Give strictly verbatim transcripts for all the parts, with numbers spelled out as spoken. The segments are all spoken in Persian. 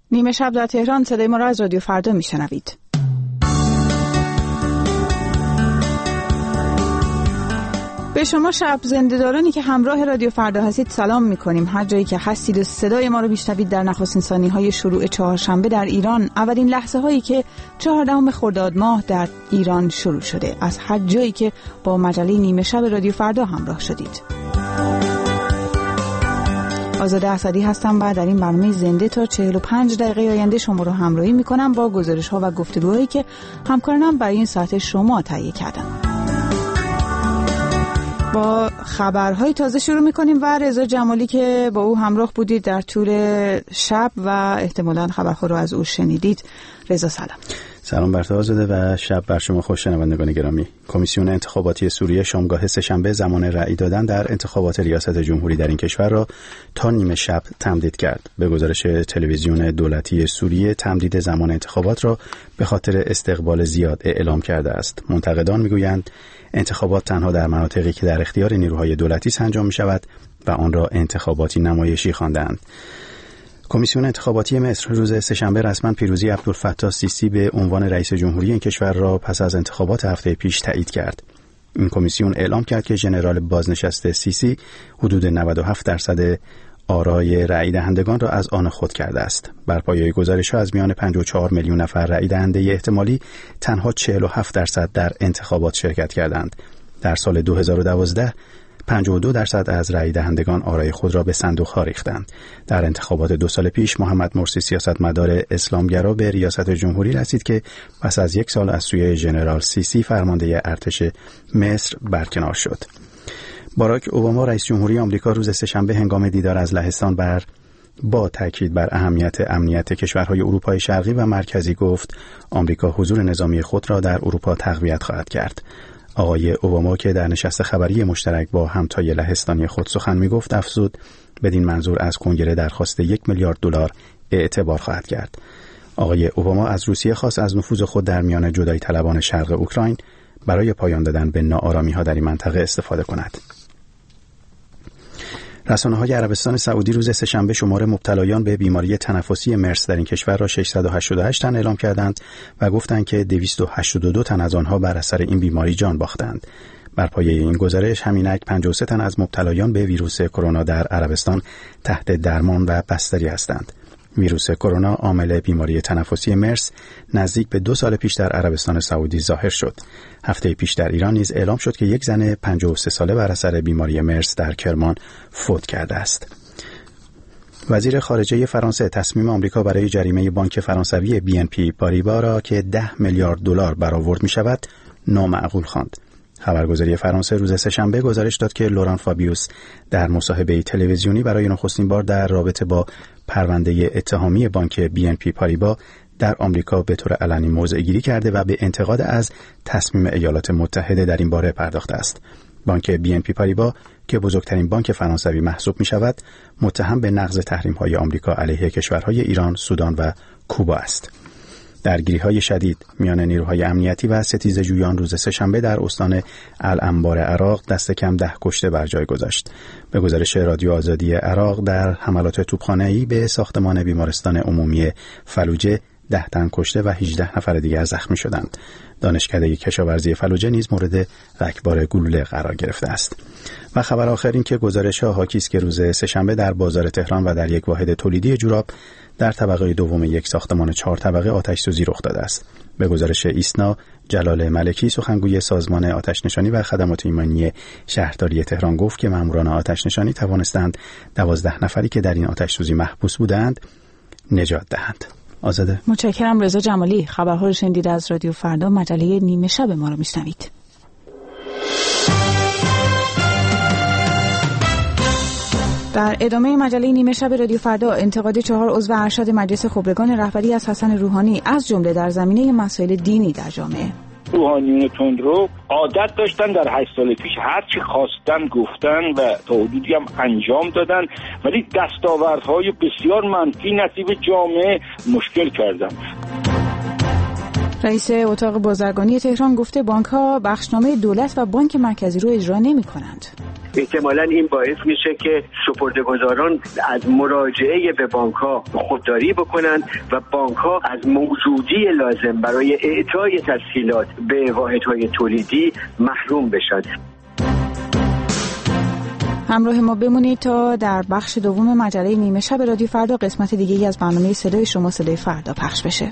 نیمه شب در تهران، صدای ما را از رادیو فردا میشنوید. به شما شب زنده‌دارانی که همراه رادیو فردا هستید سلام می‌کنیم. هر جایی که هستید و صدای ما رو میشنوید در نخستین ثانیه‌های شروع چهارشنبه در ایران، اولین لحظه‌هایی که چهاردهم خرداد ماه در ایران شروع شده، از هر جایی که با مجله نیمه شب رادیو فردا همراه شدید. آزاده اسدی هستم و در این برنامه زنده تا چهل و پنج دقیقه آینده شما رو همراهی می‌کنم با گزارش‌ها و گفتگوهایی که همکارانم برای این ساعت شما تهیه کردن. با خبرهای تازه شروع میکنیم و رضا جمالی که با او همراه بودید در طول شب و احتمالاً خبرها رو از او شنیدید. رضا سلام. سلام بر تو آزاده و شب بر شما خوش شنوندگان گرامی. کمیسیون انتخاباتی سوریه شامگاه سه‌شنبه زمان رأی دادن در انتخابات ریاست جمهوری در این کشور را تا نیمه شب تمدید کرد. به گزارش تلویزیون دولتی سوریه، تمدید زمان انتخابات را به خاطر استقبال زیاد اعلام کرده است. منتقدان میگویند انتخابات تنها در مناطقی که در اختیار نیروهای دولتی انجام می شود و آن را انتخاباتی نمایشی خواندند. کمیسیون انتخاباتی مصر روز سه‌شنبه رسما پیروزی عبدالفتاح سیسی به عنوان رئیس جمهوری این کشور را پس از انتخابات هفته پیش تایید کرد. این کمیسیون اعلام کرد که ژنرال بازنشسته سیسی حدود نود و هفت درصد آرای رأی دهندگان را از آن خود کرده است. بر پایه گزارش‌ها از میان پنجاه و چهار میلیون نفر رأی دهنده احتمالی تنها چهل و هفت درصد در انتخابات شرکت کردند. در سال دو هزار و دوازده پنجاه و دو درصد از رأی دهندگان آرای خود را به صندوق‌ها ریختند. در انتخابات دو سال پیش محمد مرسی سیاستمدار اسلامگرا به ریاست جمهوری رسید که پس از یک سال از سوی ژنرال سیسی فرمانده ارتش مصر برکنار شد. باراک اوباما رئیس جمهوری آمریکا روز سه‌شنبه هنگام دیدار از لهستان بر با تاکید بر اهمیت امنیت کشورهای اروپای شرقی و مرکزی گفت آمریکا حضور نظامی خود را در اروپا تقویت خواهد کرد. آقای اوباما که در نشست خبری مشترک با همتای لهستانی خود سخن می‌گفت افزود بدین منظور از کنگره درخواست یک میلیارد دلار اعتبار خواهد کرد. آقای اوباما از روسیه خواست از نفوذ خود در میان جدایی طلبان شرق اوکراین برای پایان دادن به ناآرامی‌ها در این منطقه استفاده کند. رسانه‌های عربستان سعودی روز سه‌شنبه شمار مبتلایان به بیماری تنفسی مرس در این کشور را ششصد و هشتاد و هشت تن اعلام کردند و گفتند که دویست و هشتاد و دو تن از آنها بر اثر این بیماری جان باختند. بر پایه این گزارش همینک پنجاه و سه تن از مبتلایان به ویروس کرونا در عربستان تحت درمان و بستری هستند. ویروس کرونا عامل بیماری تنفسی مرس نزدیک به دو سال پیش در عربستان سعودی ظاهر شد. هفته پیش در ایران نیز اعلام شد که یک زن پنجاه و سه ساله بر اثر بیماری مرس در کرمان فوت کرده است. وزیر خارجه فرانسه تصمیم آمریکا برای جریمه بانک فرانسوی بی ان پی پاریبا را که ده میلیارد دلار برآورد می شود نامعقول خواند. خبرگزاری فرانسه روز سه‌شنبه گزارش داد که لوران فابیوس در مصاحبه تلویزیونی برای نخستین بار در رابطه با پرونده اتهامی بانک بی ان پی پاریبا در آمریکا به طور علنی موضع گیری کرده و به انتقاد از تصمیم ایالات متحده در این باره پرداخته است. بانک بی ان پی پاریبا که بزرگترین بانک فرانسوی محسوب می شود، متهم به نقض تحریم‌های آمریکا علیه کشورهای ایران، سودان و کوبا است. درگیری‌های شدید میان نیروهای امنیتی و ستیزجویان روز سه‌شنبه در استان الانبار عراق دست کم ده کشته بر جای گذاشت. به گزارش رادیو آزادی عراق در حملات توپخانه‌ای به ساختمان بیمارستان عمومی فلوجه ده تن کشته و هجده نفر دیگر زخمی شدند. دانشکده کشاورزی فلوجه نیز مورد رکبار گلوله قرار گرفته است. و خبر آخر این که گزارش‌ها حاکی است که روز سه‌شنبه در بازار تهران و در یک واحد تولیدی جوراب در طبقه دوم یک ساختمان چهار طبقه آتش سوزی رخ داده است. به گزارش ایسنا، جلال ملکی سخنگوی سازمان آتش‌نشانی و خدمات ایمنی شهرداری تهران گفت که ماموران آتش‌نشانی توانستند دوازده نفری که در این آتش سوزی محبوس بودند نجات دهند. آزاده. متشکرم رضا جمالی. خبرها رو شنیدید از رادیو فردا، مجله نیمه شب ما رو میشنوید. در ادامه مجله نیمه شب رادیو فردا، انتقاد چهار عضو ارشد مجلس خبرگان رهبری از حسن روحانی از جمله در زمینه مسائل دینی در جامعه. روحانیون تندرو عادت داشتن در هشت سال پیش هر چی خواستن گفتن و تا حدودی هم انجام دادن، ولی دستاوردهای بسیار منفی نصیب جامعه مشکل کردن. رئیس اتاق بازرگانی تهران گفته بانک‌ها بخشنامه دولت و بانک مرکزی رو اجرا نمی‌کنند. احتمالاً این باعث میشه که سپرده‌گذاران از مراجعه به بانک‌ها خودداری بکنند و بانک‌ها از موجودی لازم برای اعطای تسهیلات به واحدهای تولیدی محروم بشن. همراه ما بمونید تا در بخش دوم مجله نیمه شب رادیو فردا قسمت دیگه‌ای از برنامه صدای شما صدای فردا پخش بشه.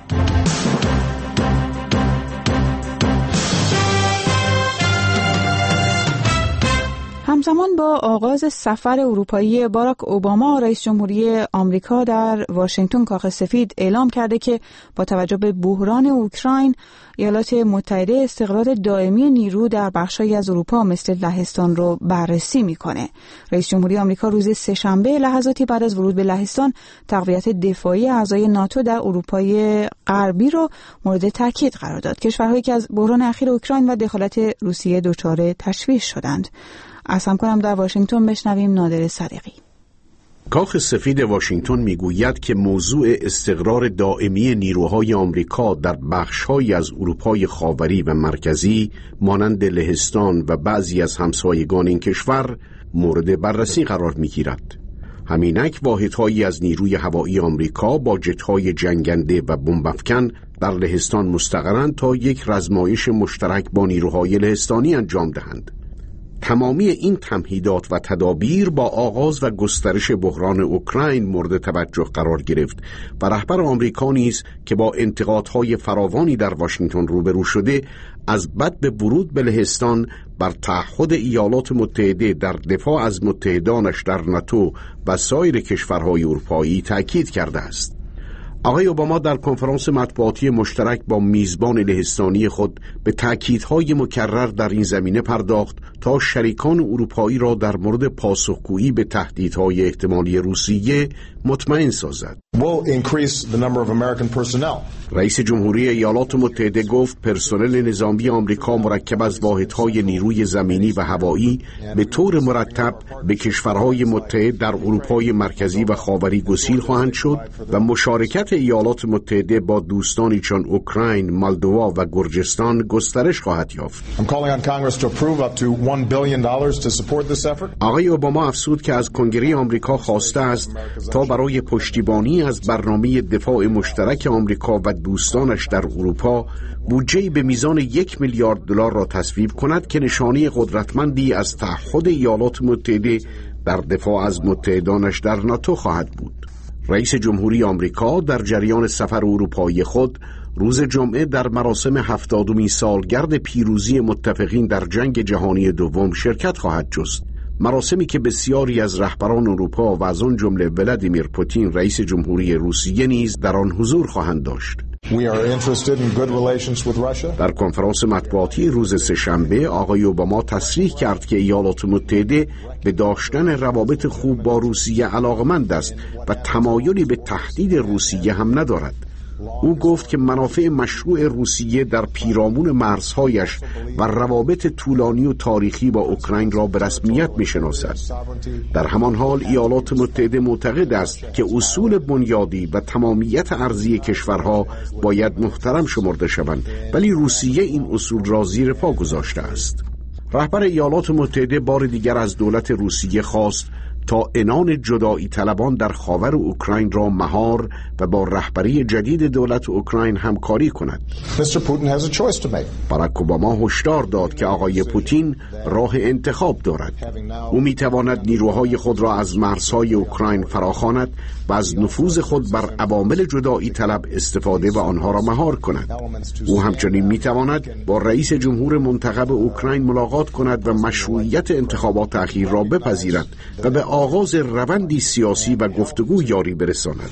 همزمان با آغاز سفر اروپایی باراک اوباما، رئیس جمهوری آمریکا در واشنگتن کاخ سفید اعلام کرده که با توجه به بحران اوکراین، ایالات متحده استقرار دائمی نیرو در بخش‌هایی از اروپا مثل لهستان رو بررسی میکنه. رئیس جمهوری آمریکا روز سه‌شنبه لحظاتی بعد از ورود به لهستان تقویت دفاعی اعضای ناتو در اروپای غربی رو مورد تاکید قرار داد. کشورهایی که از بحران اخیر اوکراین و دخالت روسیه دچار تشویش شدند. از همکارم در واشنگتن بشنویم نادر صدیقی. کاخ سفید واشنگتن میگوید که موضوع استقرار دائمی نیروهای آمریکا در بخش‌هایی از اروپای خاوری و مرکزی مانند لهستان و بعضی از همسایگان این کشور مورد بررسی قرار میگیرد. همینک واحدهایی از نیروی هوایی آمریکا با جت‌های جنگنده و بمب‌افکن در لهستان مستقرند تا یک رزمایش مشترک با نیروهای لهستانی انجام دهند. تمامی این تمهیدات و تدابیر با آغاز و گسترش بحران اوکراین مورد توجه قرار گرفت و رهبر آمریکا نیز که با انتقادهای فراوانی در واشنگتن روبرو شده، از بد به ورود به لهستان بر تعهد ایالات متحده در دفاع از متحدانش در ناتو و سایر کشورهای اروپایی تأکید کرده است. آقای اوباما در کنفرانس مطبوعاتی مشترک با میزبان لهستانی خود به تأکیدهای مکرر در این زمینه پرداخت تا شریکان اروپایی را در مورد پاسخگویی به تهدیدهای احتمالی روسیه مطمئن سازد. رئیس جمهوری ایالات متحده گفت پرسنل نظامی آمریکا مرکب از واحدهای نیروی زمینی و هوایی به طور مرتب به کشورهای متحد در اروپای مرکزی و خاوری گسیل خواهند شد و مشارکت ایالات متحده با دوستانی چون اوکراین، مالدووا و گرجستان گسترش خواهد یافت. آقای اوباما افزود که از کنگره آمریکا خواسته است تا برای پشتیبانی از برنامه دفاع مشترک آمریکا و دوستانش در اروپا بودجه‌ای به میزان یک میلیارد دلار را تصویب کند که نشانه قدرتمندی از تعهد ایالات متحده در دفاع از متحدانش در ناتو خواهد بود. رئیس جمهوری آمریکا در جریان سفر اروپایی خود روز جمعه در مراسم هفتادمین سالگرد پیروزی متفقین در جنگ جهانی دوم شرکت خواهد جست. مراسمی که بسیاری از رهبران اروپا و از آن جمله ولادیمیر پوتین رئیس جمهوری روسیه نیز در آن حضور خواهند داشت. در کنفرانس مطبوعاتی روز سه‌شنبه آقای اوباما تصریح کرد که ایالات متحده به داشتن روابط خوب با روسیه علاقمند است و تمایلی به تهدید روسیه هم ندارد. او گفت که منافع مشروع روسیه در پیرامون مرزهایش و روابط طولانی و تاریخی با اوکراین را به رسمیت می‌شناسد. در همان حال ایالات متحده معتقد است که اصول بنیادی و تمامیت ارضی کشورها باید محترم شمرده شوند، ولی روسیه این اصول را زیر پا گذاشته است. رهبر ایالات متحده بار دیگر از دولت روسیه خواست تا عنان جدایی طلبان در خاور اوکراین را مهار و با رهبری جدید دولت اوکراین همکاری کند. باراک اوباما هشدار داد که آقای پوتین راه انتخاب دارد. او میتواند نیروهای خود را از مرزهای اوکراین فراخواند و از نفوذ خود بر عوامل جدایی طلب استفاده و آنها را مهار کند. او همچنین میتواند با رئیس جمهور منتخب اوکراین ملاقات کند و مشروعیت انتخابات اخیر را بپذیرد و به آغاز روندی سیاسی و گفتگو یاری برساند.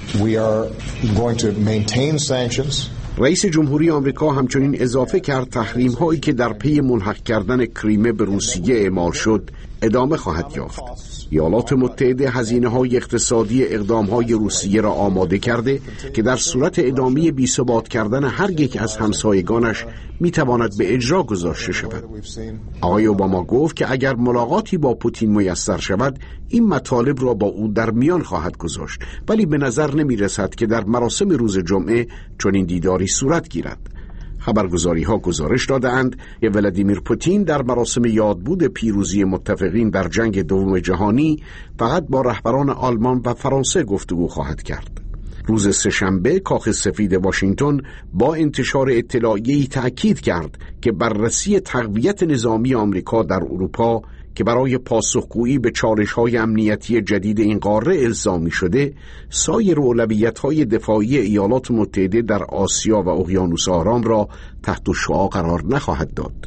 رئیس جمهوری آمریکا همچنین اضافه کرد تحریم هایی که در پی ملحق کردن کریمه به روسیه اعمال شد ادامه خواهد یافت. ایالات متحده هزینه‌های اقتصادی اقدام‌های روسیه را آماده کرده که در صورت ادامه بی‌ثبات کردن هر یک از همسایگانش می‌تواند به اجرا گذاشته شود. آقای اوباما گفت که اگر ملاقاتی با پوتین میسر شود، این مطالب را با او در میان خواهد گذاشت، ولی به نظر نمی‌رسد که در مراسم روز جمعه چنین دیداری صورت گیرد. خبرگزاری ها گزارش دادند که ولادیمیر پوتین در مراسم یادبود پیروزی متفقین در جنگ دوم جهانی فقط با رهبران آلمان و فرانسه گفتگو خواهد کرد. روز سه‌شنبه کاخ سفید واشنگتن با انتشار اطلاعیه‌ای تأکید کرد که بررسی تقویت نظامی آمریکا در اروپا که برای پاسخگویی به چالش‌های امنیتی جدید این قاره الزامی شده، سایر اولویت‌های دفاعی ایالات متحده در آسیا و اقیانوس آرام را تحت شعاع قرار نخواهد داد.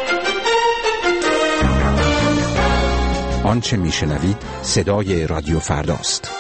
آنچه میشنوید صدای رادیو فرداست.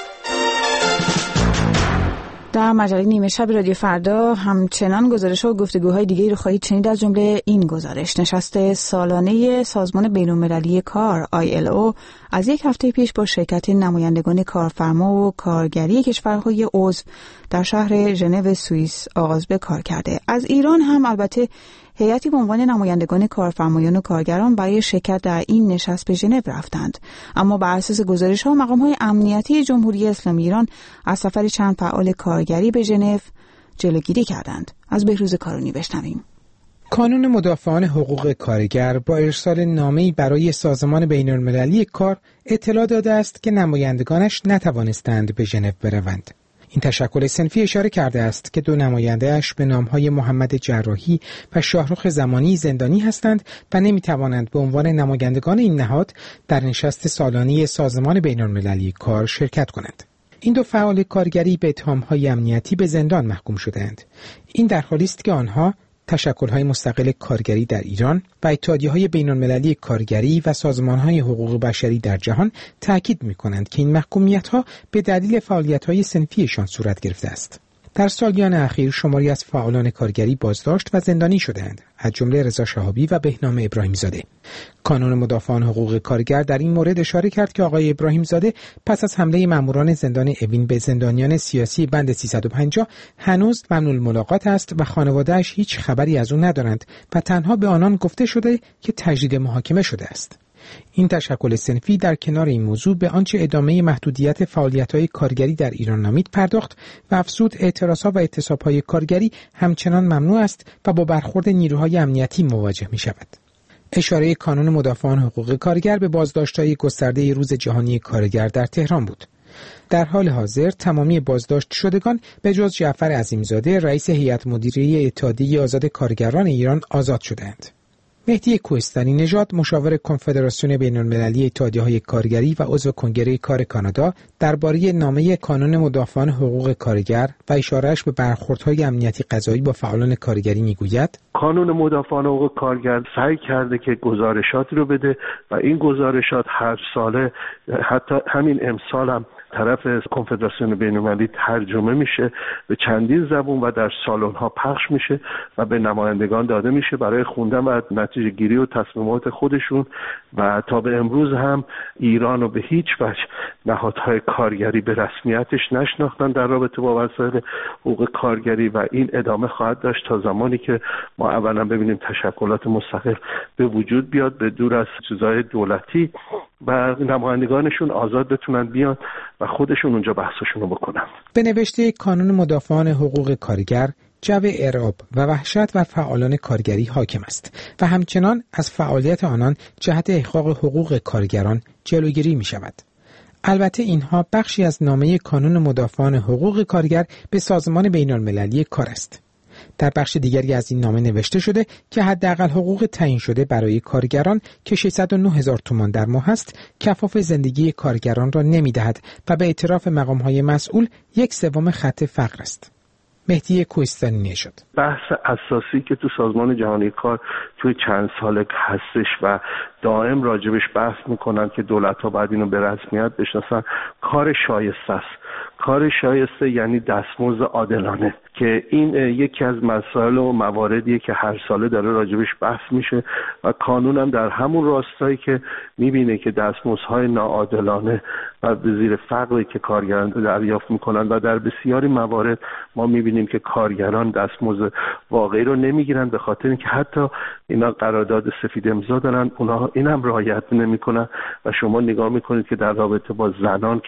در مجله نیمه شب رادیو فردا همچنان گزارش‌ها و گفتگوهای دیگری رو خواهید شنید، از جمله این گزارش. نشست سالانه سازمان بین‌المللی کار آی ال او از یک هفته پیش با شرکت نمایندگان کارفرما و کارگری کشورهای عضو در شهر ژنو سوئیس آغاز به کار کرده. از ایران هم البته هیئتی به عنوان نمایندگان کارفرمایان و کارگران برای شرکت در این نشست به ژنو رفتند، اما بر اساس گزارش‌ها مقام‌های امنیتی جمهوری اسلامی ایران از سفر چند فعال کارگری به ژنو جلوگیری کردند. از بهروز کارونی بشنویم. کانون مدافعان حقوق کارگر با ارسال نامه‌ای برای سازمان بین‌المللی کار اطلاع داده است که نمایندگانش نتوانستند به ژنو بروند. این تشکل صنفی اشاره کرده است که دو نماینده‌اش به نام‌های محمد جراحی و شاهرخ زمانی زندانی هستند و نمی‌توانند به عنوان نمایندگان این نهاد در نشست سالانه سازمان بین‌المللی کار شرکت کنند. این دو فعال کارگری به اتهام‌های امنیتی به زندان محکوم شده‌اند. این در حالی است که آنها تشکل‌های مستقل کارگری در ایران و اتحادیه‌های بین‌المللی کارگری و سازمان‌های حقوق بشری در جهان تأکید می‌کنند که این محکومیت‌ها به دلیل فعالیت‌های صنفیشان صورت گرفته است. در سالیان اخیر شماری از فعالان کارگری بازداشت و زندانی شده‌اند، از جمله رضا شهابی و بهنام ابراهیم زاده. کانون مدافعان حقوق کارگر در این مورد اشاره کرد که آقای ابراهیم زاده پس از حمله ماموران زندان اوین به زندانیان سیاسی بند سیصد و پنجاه هنوز ممنوع الملاقات است و خانواده‌اش هیچ خبری از او ندارند و تنها به آنان گفته شده که تجدید محاکمه شده است. این تشکل صنفی در کنار این موضوع به آنچه ادامه محدودیت فعالیت‌های کارگری در ایران نامید پرداخت و افزود اعتراضها و اعتصاب‌های کارگری همچنان ممنوع است و با برخورد نیروهای امنیتی مواجه می‌شود. اشاره کانون مدافعان حقوق کارگر به بازداشت‌های گسترده روز جهانی کارگر در تهران بود. در حال حاضر تمامی بازداشت شدگان به جز جعفر عظیمزاده رئیس هیئت مدیره اتحادیه آزاد کارگران ایران آزاد شدند. مهدی کوهستانی نژاد مشاور کنفدراسیون بین‌المللی اتحادیه‌های کارگری و عضو کنگره کار کانادا درباره نامه کانون مدافعان حقوق کارگر و اشارهش به برخوردهای امنیتی قضایی با فعالان کارگری میگوید: کانون مدافعان حقوق کارگر سعی کرده که گزارشاتی رو بده و این گزارشات هر ساله، حتی همین امسال هم طرف کنفدراسیون بین‌المللی ترجمه میشه به چندین زبان و در سالن‌ها پخش میشه و به نمایندگان داده میشه برای خوندن و نتیجه گیری و تصمیمات خودشون. و تا به امروز هم ایران رو به هیچ وجه نهادهای کارگری به رسمیتش نشناختن در رابطه با مسائل حقوق کارگری و این ادامه خواهد داشت تا زمانی که ما اولا ببینیم تشکلات مستقل به وجود بیاد، به دور از چیزهای دولتی و نمایندگانشون آزاد بتونن بیان و خودشون اونجا بحثشون رو بکنن. به نوشته کانون مدافعان حقوق کارگر، جو ارعاب و وحشت بر فعالان کارگری حاکم است و همچنان از فعالیت آنان جهت احقاق حقوق کارگران جلوگیری می شود. البته اینها بخشی از نامه کانون مدافعان حقوق کارگر به سازمان بین‌المللی کار است. در بخش دیگری از این نامه نوشته شده که حداقل حقوق تعیین شده برای کارگران که ششصد و نه هزار تومان در ماه است، کفاف زندگی کارگران را نمی‌دهد و به اعتراف مقام‌های مسئول یک سوم خط فقر است. مهدی کوهستانی نژاد: بحث اساسی که تو سازمان جهانی کار توی چند ساله هستش و دائم راجبش بحث میکنن که دولت‌ها باید اینو به رسمیت بشناسن، کار شایسته است. کار شایسته یعنی دستمزد عادلانه که این یکی از مسائل و مواردیه که هر ساله داره راجبش بحث میشه و قانون هم در همون راستایی که میبینه که دستمزدهای ناعادلانه و به زیر فقری که کارگران دریافت میکنن و در بسیاری موارد ما میبینیم که کارگران دستمزد واقعی رو نمیگیرن به خاطر اینکه حتی اینا قرارداد سفید امضا دارن، اونها اینم رعایت نمیکنن و شما نگاه میکنید که در رابطه با زنان که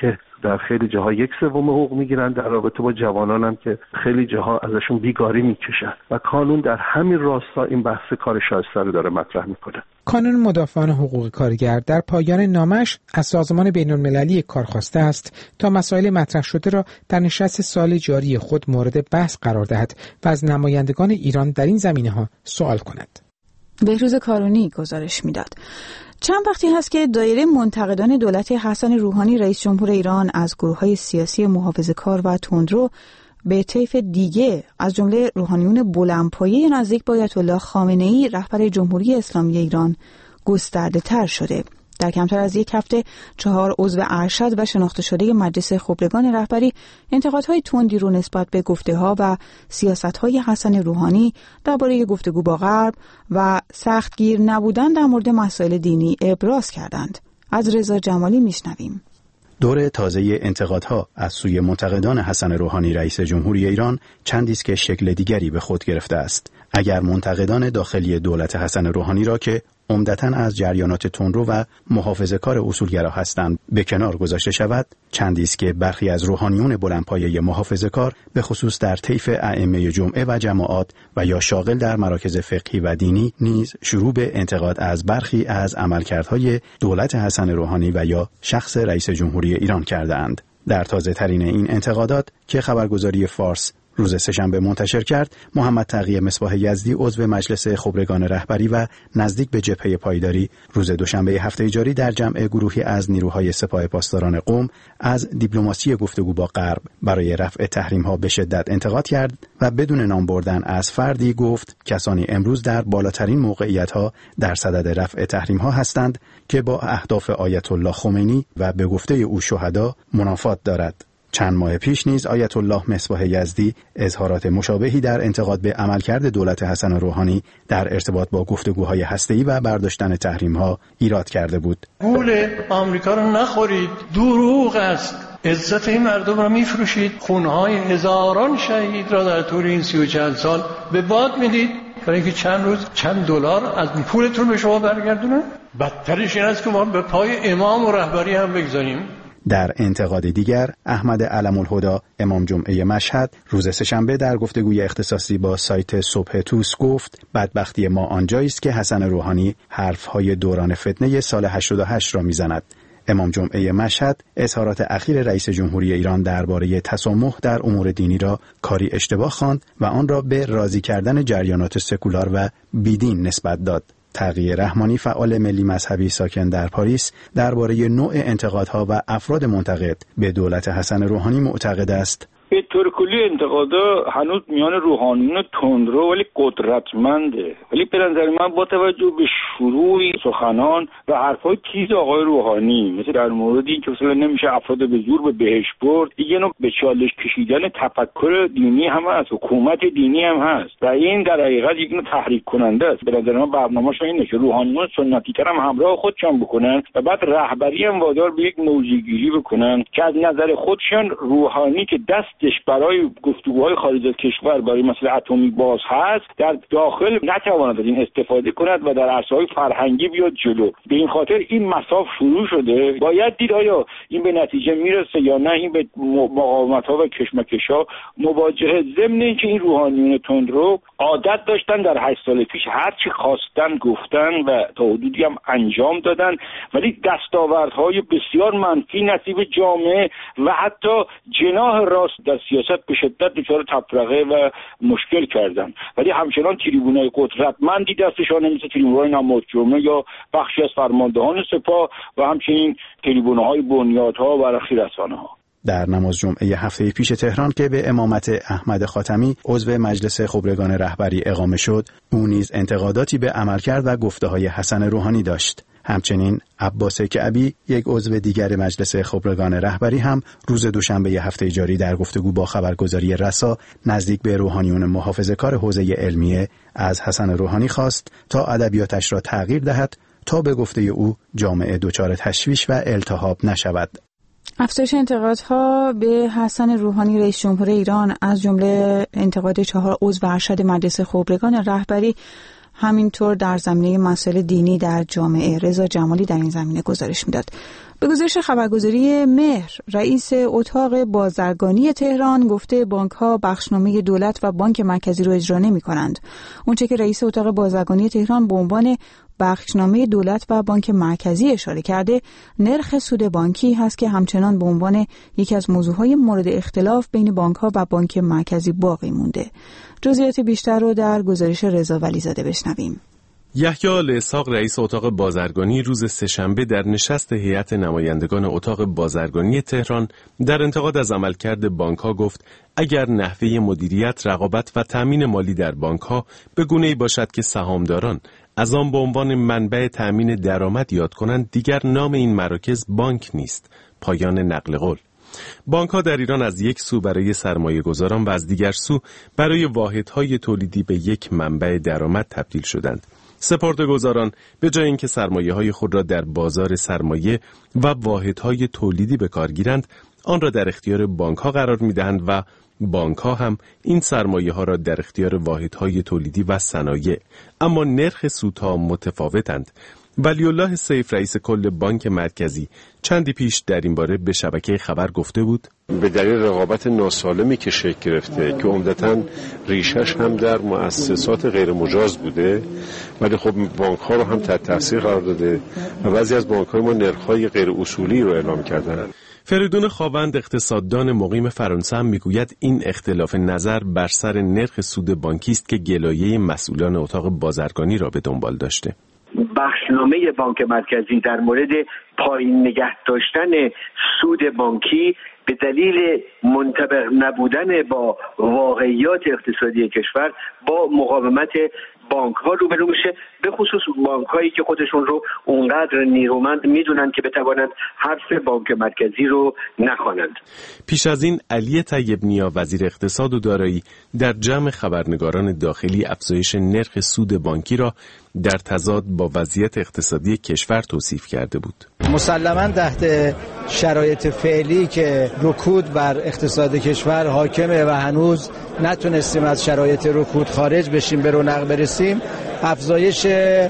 در خیلی جاها یک سوم حقوق میگیرن، در رابطه با جوانان هم که خیلی جاها ازشون بیگاری میکشن و قانون در همین راستا این بحث کار شایسته رو داره مطرح میکنه. کانون مدافعان حقوق کارگر در پایان نامش از سازمان بین‌المللی کار خواسته است تا مسائل مطرح شده را در نشست سال جاری خود مورد بحث قرار دهد و از نمایندگان ایران در این زمینه‌ها سوال کند. بهروز کارونی گزارش میداد. چند وقتی هست که دایره منتقدان دولت حسن روحانی رئیس جمهور ایران از گروه‌های سیاسی محافظه‌کار و تندرو به طیف دیگه از جمله روحانیون بلندپایه نزدیک به آیت الله خامنه‌ای رهبر جمهوری اسلامی ایران گسترده‌تر شده. در کمتر از یک هفته چهار عضو ارشد و شناخته شده مجلس خبرگان رهبری انتقادهای تندی رو نسبت به گفته‌ها و سیاست‌های حسن روحانی درباره گفتگو با غرب و سختگیر نبودن در مورد مسائل دینی ابراز کردند. از رضا جمالی میشنویم. دور تازه انتقادها از سوی منتقدان حسن روحانی رئیس جمهوری ایران چندی است که شکل دیگری به خود گرفته است. اگر منتقدان داخلی دولت حسن روحانی را که عمدتاً از جریانات تندرو و محافظه‌کار اصولگرا هستند به کنار گذاشته شود، چندی است که برخی از روحانیون بلندپایه محافظه‌کار به خصوص در طیف ائمه جمعه و جماعات و یا شاغل در مراکز فقهی و دینی نیز شروع به انتقاد از برخی از عملکردهای دولت حسن روحانی و یا شخص رئیس جمهوری ایران کرده‌اند. در تازه ترین این انتقادات که خبرگزاری فارس روز سه‌شنبه منتشر کرد، محمد تقی مصباح یزدی عضو مجلس خبرگان رهبری و نزدیک به جبهه پایداری روز دوشنبه هفته جاری در جمع گروهی از نیروهای سپاه پاسداران قم از دیپلماسی گفتگو با غرب برای رفع تحریم‌ها به شدت انتقاد کرد و بدون نام بردن از فردی گفت کسانی امروز در بالاترین موقعیت‌ها در صدد رفع تحریم‌ها هستند که با اهداف آیت الله خمینی و به گفته او شهدا منافات دارد. چند ماه پیش نیز آیت الله مصباح یزدی اظهارات مشابهی در انتقاد به عملکرد دولت حسن روحانی در ارتباط با گفتگوهای هسته‌ای و برداشتن تحریم‌ها ایراد کرده بود. پول آمریکا رو نخورید، دروغ است. عزت این مردم را میفروشید، خونهای هزاران شهید را در طول این سی و چند سال به باد میدید برای اینکه چند روز چند دلار از پولتون به شما برگردونن. بدترش این است که ما به پای امام و رهبری هم بگذاریم. در انتقاد دیگر، احمد علم الهدی امام جمعه مشهد روز سه‌شنبه در گفتگوی اختصاصی با سایت صبح توس گفت بدبختی ما آنجایی است که حسن روحانی حرفهای دوران فتنه سال هشتاد و هشت را میزند. امام جمعه مشهد اظهارات اخیر رئیس جمهوری ایران درباره تسامح در امور دینی را کاری اشتباه خواند و آن را به راضی کردن جریانات سکولار و بیدین نسبت داد. تقی رحمانی فعال ملی مذهبی ساکن در پاریس درباره نوع انتقادها و افراد منتقد به دولت حسن روحانی معتقد است به طور کلی انتقادا هنوز میان روحانیون تندرو ولی قدرتمنده، ولی به نظر من با توجه به شروع سخنان و حرفای تیز آقای روحانی مثل در مورد این که مثلا نمیشه افراد به زور به بهشت برد، یه نوع به چالش کشیدن تفکر دینی هم هست، حکومت دینی هم هست و این در حقیقت یک نوع تحریک کننده است. به نظر من برنامه‌ش اینه که روحانیون سنتی‌تر هم همراه خودشان بکنن و بعد رهبری هم وادار به یک موضوع‌گیری بکنن که از نظر خودشان روحانی که دست برای گفتگوهای خارج از کشور برای مسئله اتمی باز هست در داخل نتواند از این استفاده کند و در عرصه‌های فرهنگی بیاد جلو. به این خاطر این مساف شروع شده. باید دید آیا این به نتیجه میرسه یا نه. این به مقاومت‌ها و کشمکش‌ها مواجهه، ضمن اینکه این روحانیون تندرو عادت داشتن در هشت سال پیش هر چی خواستن گفتن و تا حدودی هم انجام دادن، ولی دستاوردهای بسیار منفی نصیب جامعه و حتی جناح راست در سیاست به شدت دچار تفرقه و مشکل کردن، ولی همچنان تریبونای قدرتمندی دستشان مثل تریبونای نماز جمعه یا بخشی از فرماندهان سپاه و همچنین تریبونهای بنیادها و رخی رسانه‌ها. در نماز جمعه هفته پیش تهران که به امامت احمد خاتمی عضو مجلس خبرگان رهبری اقامه شد، او نیز انتقاداتی به عملکرد و گفته‌های حسن روحانی داشت. همچنین عباس کعبی یک عضو دیگر مجلس خبرگان رهبری هم روز دوشنبه هفته جاری در گفتگو با خبرگزاری رسا نزدیک به روحانیون محافظه‌کار حوزه علمیه از حسن روحانی خواست تا ادبیاتش را تغییر دهد تا به گفته او جامعه دچار تشویش و التهاب نشود. افزایش انتقادها به حسن روحانی رئیس جمهور ایران از جمله انتقاد چهار عضو ارشد مجلس خبرگان رهبری همینطور در زمینه مسائل دینی در جامعه. رضا جمالی در این زمینه گزارش میداد. به گزارش خبرگزاری مهر، رئیس اتاق بازرگانی تهران گفته بانک‌ها بخشنامه دولت و بانک مرکزی رو اجرا نمی‌کنند. اونچه که رئیس اتاق بازرگانی تهران به عنوان بخشنامه دولت و بانک مرکزی اشاره کرده، نرخ سود بانکی هست که همچنان به عنوان یکی از موضوعهای مورد اختلاف بین بانک‌ها و بانک مرکزی باقی مونده. جزئیات بیشتر رو در گزارش رضا ولیزاده بشنویم. یحیی آل اسحاق رئیس اتاق بازرگانی روز سه‌شنبه در نشست هیئت نمایندگان اتاق بازرگانی تهران در انتقاد از عملکرد بانک‌ها گفت اگر نحوه مدیریت، رقابت و تأمین مالی در بانک‌ها به گونه‌ای باشد که سهامداران از آن به عنوان منبع تأمین درآمد یاد کنند، دیگر نام این مراکز بانک نیست. پایان نقل قول. بانک‌ها در ایران از یک سو برای سرمایه‌گذاران و از دیگر سو برای واحدهای تولیدی به یک منبع درآمد تبدیل شدند. سپرده‌گذاران به جای اینکه سرمایه‌های خود را در بازار سرمایه و واحدهای تولیدی به کار گیرند، آن را در اختیار بانک‌ها قرار می‌دهند و بانک‌ها هم این سرمایه‌ها را در اختیار واحدهای تولیدی و صنایع. اما نرخ سودها متفاوتند. ولی الله سیف رئیس کل بانک مرکزی چندی پیش در این باره به شبکه خبر گفته بود به دلیل رقابت ناسالمی که شکل گرفته که عمدتاً ریشش هم در مؤسسات غیر مجاز بوده، ولی خب بانک‌ها رو هم تحت تاثیر قرار داده و بعضی از بانک‌های ما نرخ‌های غیر اصولی رو اعلام کردن. فریدون خاوند اقتصاددان مقیم فرانسه هم میگوید این اختلاف نظر بر سر نرخ سود بانکی است که گلایه مسئولان اتاق بازرگانی را به دنبال داشته. بخشنامه بانک مرکزی در مورد پایین نگه داشتن سود بانکی به دلیل منطبق نبودن با واقعیات اقتصادی کشور با مقاومت بانک ها روبرو میشه، به خصوص بانک هایی که خودشون رو اونقدر نیرومند میدونن که بتوانند حرف بانک مرکزی رو نخوانند. پیش از این علی طیب نیا وزیر اقتصاد و دارایی در جمع خبرنگاران داخلی افزایش نرخ سود بانکی را در تضاد با وضعیت اقتصادی کشور توصیف کرده بود. مسلماً تحت شرایط فعلی که رکود بر اقتصاد کشور حاکمه و هنوز نتونستیم از شرایط رکود خارج بشیم، به رونق برسیم، افزایش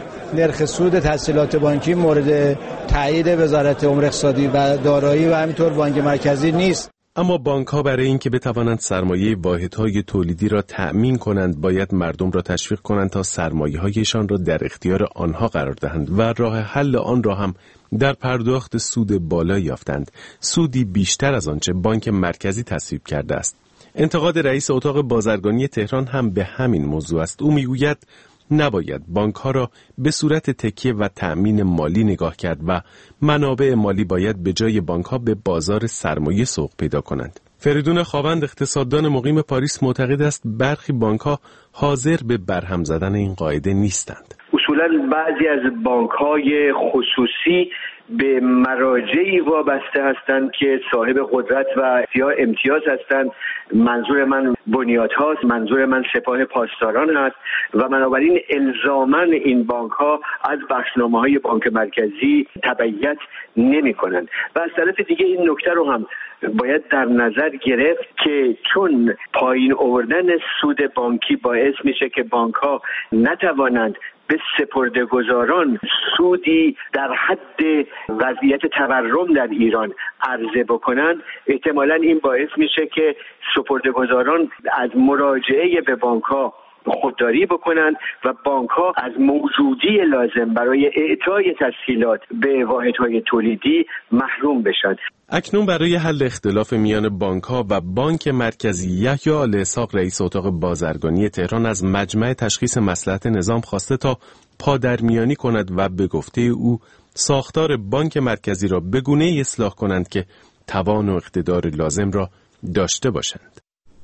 نرخ سود تسهیلات بانکی مورد تایید وزارت امور اقتصادی و دارایی و همینطور بانک مرکزی نیست. اما بانک‌ها برای اینکه بتوانند سرمایه واحدهای تولیدی را تأمین کنند، باید مردم را تشویق کنند تا سرمایه‌هایشان را در اختیار آنها قرار دهند و راه حل آن را هم در پرداخت سود بالا یافتند، سودی بیشتر از آنچه بانک مرکزی تصویب کرده است. انتقاد رئیس اتاق بازرگانی تهران هم به همین موضوع است. او میگوید نباید بانک‌ها را به صورت تکیه و تأمین مالی نگاه کرد و منابع مالی باید به جای بانک‌ها به بازار سرمایه سوق پیدا کنند. فریدون خاوند اقتصاددان مقیم پاریس معتقد است برخی بانک‌ها حاضر به برهم زدن این قاعده نیستند. اصولاً بعضی از بانک‌های خصوصی به مراجعی وابسته هستند که صاحب قدرت و یا امتیاز هستند. منظور من بنیاد هاست، منظور من سپاه پاسداران هست و بنابراین الزاماً این بانک ها از بخشنامه های بانک مرکزی تبعیت نمی کنند. و از طرف دیگه این نکته رو هم باید در نظر گرفت که چون پایین آوردن سود بانکی باعث میشه که بانک ها نتوانند به سپرده‌گذاران سودی در حد وضعیت تورم در ایران عرضه بکنند، احتمالاً این باعث میشه که سپرده‌گذاران از مراجعه به بانک‌ها خودداری بکنند و بانک‌ها از موجودی لازم برای اعطای تسهیلات به واحدهای تولیدی محروم بشن. اکنون برای حل اختلاف میان بانک‌ها و بانک مرکزی، یحیی آل اسحاق رئیس اتاق بازرگانی تهران از مجمع تشخیص مصلحت نظام خواسته تا پادرمیانی کند و به گفته او ساختار بانک مرکزی را به گونه‌ای اصلاح کنند که توان و اقتدار لازم را داشته باشند.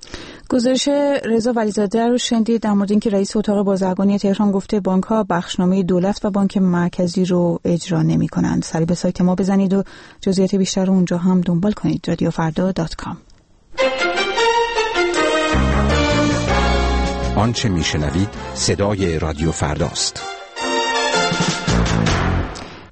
گزارش رضا ولیزاده رو شنیدید در مورد اینکه رئیس اتاق بازرگانی تهران گفته بانک‌ها بخشنامه دولت و بانک مرکزی رو اجرا نمی‌کنند. سری به سایت ما بزنید و جزئیات بیشتر رو اونجا هم دنبال کنید. رادیو فردا دات کام. آنچه میشنوید صدای رادیو فرداست.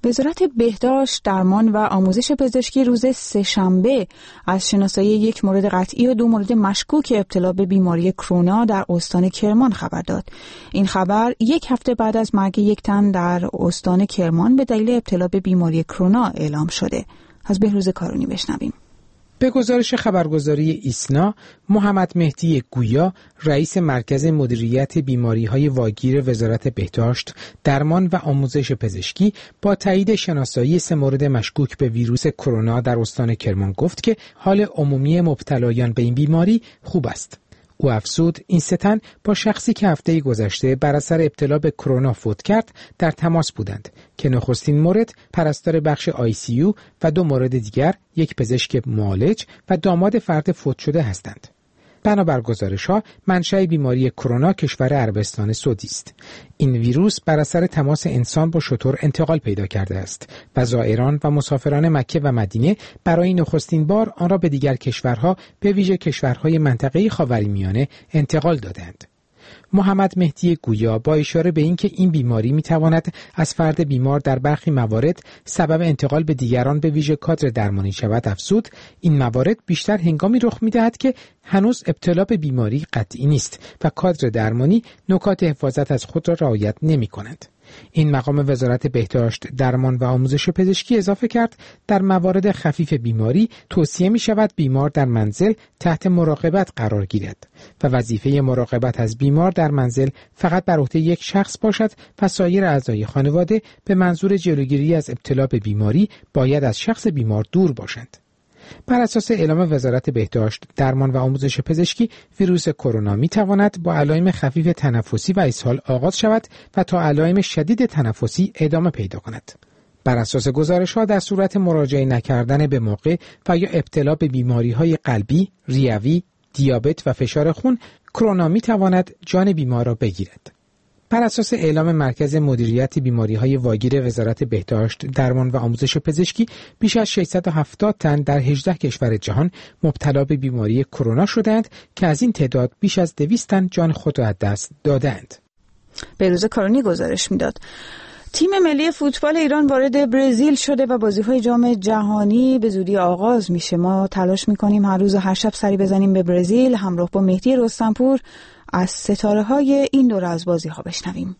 وزارت بهداشت، درمان و آموزش پزشکی روز سه‌شنبه از شناسایی یک مورد قطعی و دو مورد مشکوک ابتلا به بیماری کرونا در استان کرمان خبر داد. این خبر یک هفته بعد از مرگ یک تن در استان کرمان به دلیل ابتلا به بیماری کرونا اعلام شده. از بهروز کارونی بشنویم. به گزارش خبرگزاری ایسنا، محمد مهدی گویا، رئیس مرکز مدیریت بیماری‌های واگیر وزارت بهداشت، درمان و آموزش پزشکی، با تایید شناسایی سه مورد مشکوک به ویروس کرونا در استان کرمان گفت که حال عمومی مبتلایان به این بیماری خوب است. او افزود این سه تن با شخصی که هفته گذشته بر اثر ابتلا به کرونا فوت کرد در تماس بودند که نخستین مورد پرستار بخش آی سی یو و دو مورد دیگر یک پزشک معالج و داماد فرد فوت شده هستند. بنابر گزارش‌ها منشأ بیماری کرونا کشور عربستان سعودی است. این ویروس بر اثر تماس انسان با شتر انتقال پیدا کرده است و زائران و مسافران مکه و مدینه برای نخستین بار آن را به دیگر کشورها، به ویژه کشورهای منطقه خاورمیانه انتقال دادند. محمد مهدی گویا با اشاره به اینکه این بیماری میتواند از فرد بیمار در برخی موارد سبب انتقال به دیگران به ویژه کادر درمانی شود افزود، این موارد بیشتر هنگامی رخ میدهد که هنوز ابتلا به بیماری قطعی نیست و کادر درمانی نکات حفاظت از خود را رعایت نمی کند. این مقام وزارت بهداشت، درمان و آموزش پزشکی اضافه کرد در موارد خفیف بیماری توصیه می شود بیمار در منزل تحت مراقبت قرار گیرد و وظیفه مراقبت از بیمار در منزل فقط بر عهده یک شخص باشد و سایر اعضای خانواده به منظور جلوگیری از ابتلا به بیماری باید از شخص بیمار دور باشند. بر اساس اعلام وزارت بهداشت، درمان و آموزش پزشکی، ویروس کرونا می تواند با علائم خفیف تنفسی و اسهال آغاز شود و تا علائم شدید تنفسی ادامه پیدا کند. بر اساس گزارش‌ها در صورت مراجعه نکردن به موقع و یا ابتلا به بیماری‌های قلبی، ریوی، دیابت و فشار خون، کرونا می تواند جان بیمار را بگیرد. بر اساس اعلام مرکز مدیریت بیماری‌های واگیر وزارت بهداشت، درمان و آموزش پزشکی، بیش از ششصد و هفتاد تن در هجده کشور جهان مبتلا به بیماری کرونا شدند که از این تعداد بیش از دویست تن جان خود را از دست دادند. بهروز کارونی گزارش میداد. تیم ملی فوتبال ایران وارد برزیل شده و بازی‌های جام جهانی به زودی آغاز میشه. ما تلاش می‌کنیم هر روز و هر شب سری بزنیم به برزیل. همراه با مهدی رستمپور از ستاره‌های این دوره از بازی‌ها بشنویم.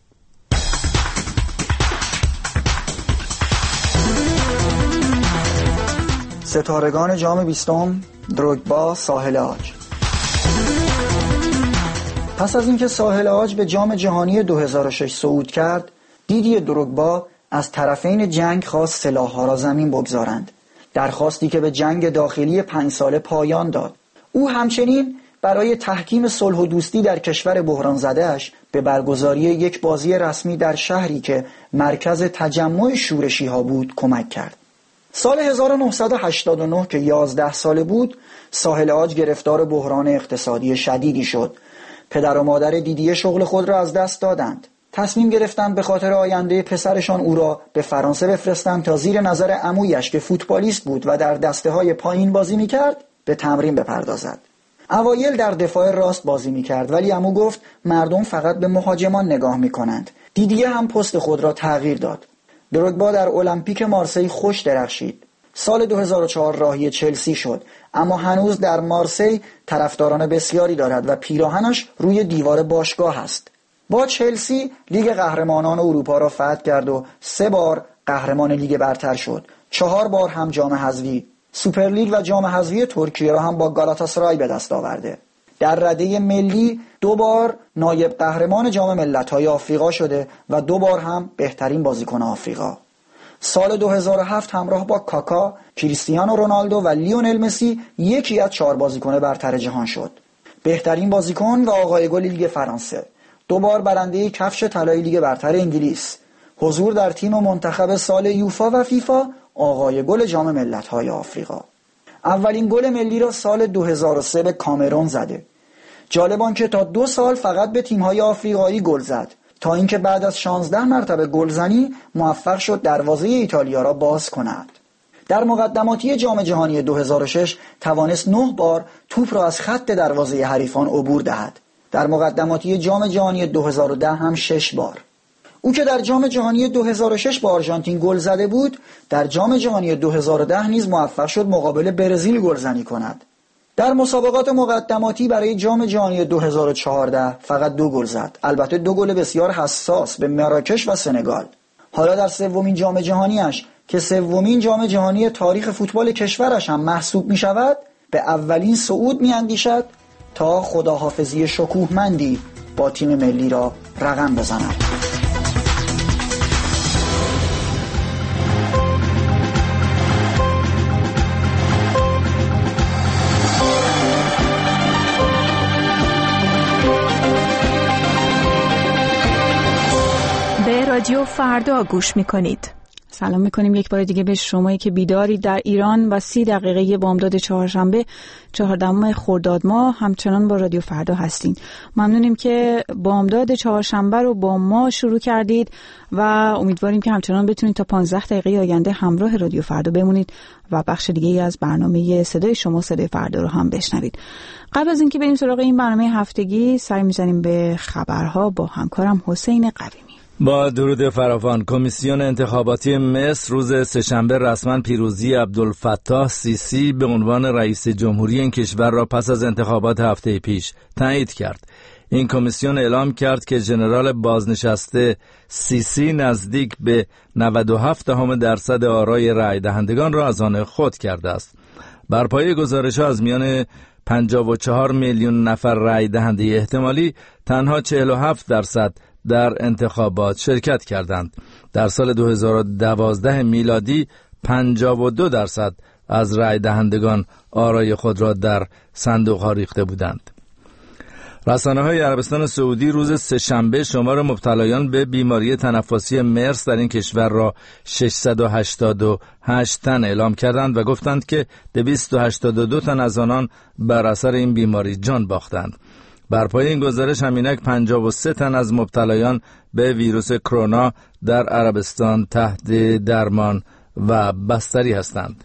ستارگان جام بیستم، دروگبا، ساحل عاج. پس از اینکه ساحل عاج به جام جهانی دو هزار و شش صعود کرد، دیدی دروگبا از طرفین جنگ خواست سلاح‌ها را زمین بگذارند، درخواستی که به جنگ داخلی پنج ساله پایان داد. او همچنین برای تحکیم صلح و دوستی در کشور بحران زده‌اش به برگزاری یک بازی رسمی در شهری که مرکز تجمع شورشی‌ها بود کمک کرد. سال هزار و نهصد و هشتاد و نه که یازده ساله بود، ساحل عاج گرفتار بحران اقتصادی شدیدی شد. پدر و مادر دیدیه شغل خود را از دست دادند. تصمیم گرفتند به خاطر آینده پسرشان او را به فرانسه بفرستند تا زیر نظر عمویش که فوتبالیست بود و در دسته‌های پایین بازی می‌کرد به تمرین بپردازد. اوایل در دفاع راست بازی می‌کرد، ولی عمو گفت مردم فقط به مهاجمان نگاه می‌کنند. دیدیه هم پست خود را تغییر داد. دروگبا در المپیک مارسی خوش درخشید. سال دو هزار و چهار راهی چلسی شد، اما هنوز در مارسی طرفداران بسیاری دارد و پیراهنش روی دیوار باشگاه است. با چلسی لیگ قهرمانان اروپا را فتح کرد و سه بار قهرمان لیگ برتر شد. چهار بار هم جام حذفی، سوپر لیگ و جام حذفی ترکیه را هم با گالاتاسرای به دست آورده. در رده ملی دو بار نایب قهرمان جام ملت‌های آفریقا شده و دو بار هم بهترین بازیکن آفریقا. سال دو هزار و هفت همراه با کاکا، کریستیانو رونالدو و لیونل مسی یکی از چهار بازیکن برتر جهان شد. بهترین بازیکن و آقای گل لیگ فرانسه، دو بار برنده کفش طلای لیگ برتر انگلیس، حضور در تیم و منتخب سال یوفا و فیفا، آقای گل جام ملت‌های آفریقا. اولین گل ملی را سال دو هزار و سه به کامرون زده. جالب آن که تا دو سال فقط به تیم‌های آفریقایی گل زد، تا اینکه بعد از شانزده مرتبه گلزنی موفق شد دروازه ایتالیا را باز کند. در مقدماتی جام جهانی دو هزار و شش توانست نه بار توپ را از خط دروازه حریفان عبور دهد. در مقدماتی جام جهانی دو هزار و ده هم شش بار. او که در جام جهانی دو هزار و شش با آرژانتین گل زده بود، در جام جهانی دو هزار و ده نیز موفق شد مقابل برزیل گلزنی کند. در مسابقات مقدماتی برای جام جهانی دو هزار و چهارده فقط دو گل زد، البته دو گل بسیار حساس به مراکش و سنگال. حالا در سومین جام جهانیش که سومین جام جهانی تاریخ فوتبال کشورش هم محسوب می شود، به اولین صعود می اندیشد تا خداحافظی شکوهمندی با تیم ملی را رقم بزند. به رادیو فردا گوش میکنید. سلام میکنیم یک بار دیگه به شمایی که بیداری در ایران و سی دقیقه بامداد چهارشنبه چهاردهم خرداد ماه همچنان با رادیو فردا هستین. ممنونیم که بامداد چهارشنبه رو با ما شروع کردید و امیدواریم که همچنان بتونید تا پانزده دقیقه آینده همراه رادیو فردا بمونید و بخش دیگه از برنامه صدای شما صدای فردا رو هم بشنوید. قبل از اینکه بریم سراغ این برنامه هفتگی، سعی می‌زنیم به خبرها با همکارم حسین قویمی. با درود فراوان، کمیسیون انتخاباتی مصر روز سه‌شنبه رسما پیروزی عبدالفتاح سیسی به عنوان رئیس جمهوری این کشور را پس از انتخابات هفته پیش تایید کرد. این کمیسیون اعلام کرد که ژنرال بازنشسته سیسی نزدیک به نود و هفت دهم درصد آرای رای دهندگان را از آن خود کرده است. بر پایه گزارش‌ها از میان پنجاه و چهار میلیون نفر رای دهنده احتمالی تنها چهل و هفت درصد در انتخابات شرکت کردند. در سال دو هزار و دوازده میلادی پنجاه و دو درصد از رای دهندگان آرای خود را در صندوق‌ها ریخته بودند. رسانه‌های عربستان سعودی روز سه‌شنبه شمار مبتلایان به بیماری تنفسی مرس در این کشور را ششصد و هشتاد و هشت تن اعلام کردند و گفتند که دویست و هشتاد و دو تن از آنان بر اثر این بیماری جان باختند. بر پایه این گزارش همینک پنجاه و سه تن از مبتلایان به ویروس کرونا در عربستان تحت درمان و بستری هستند.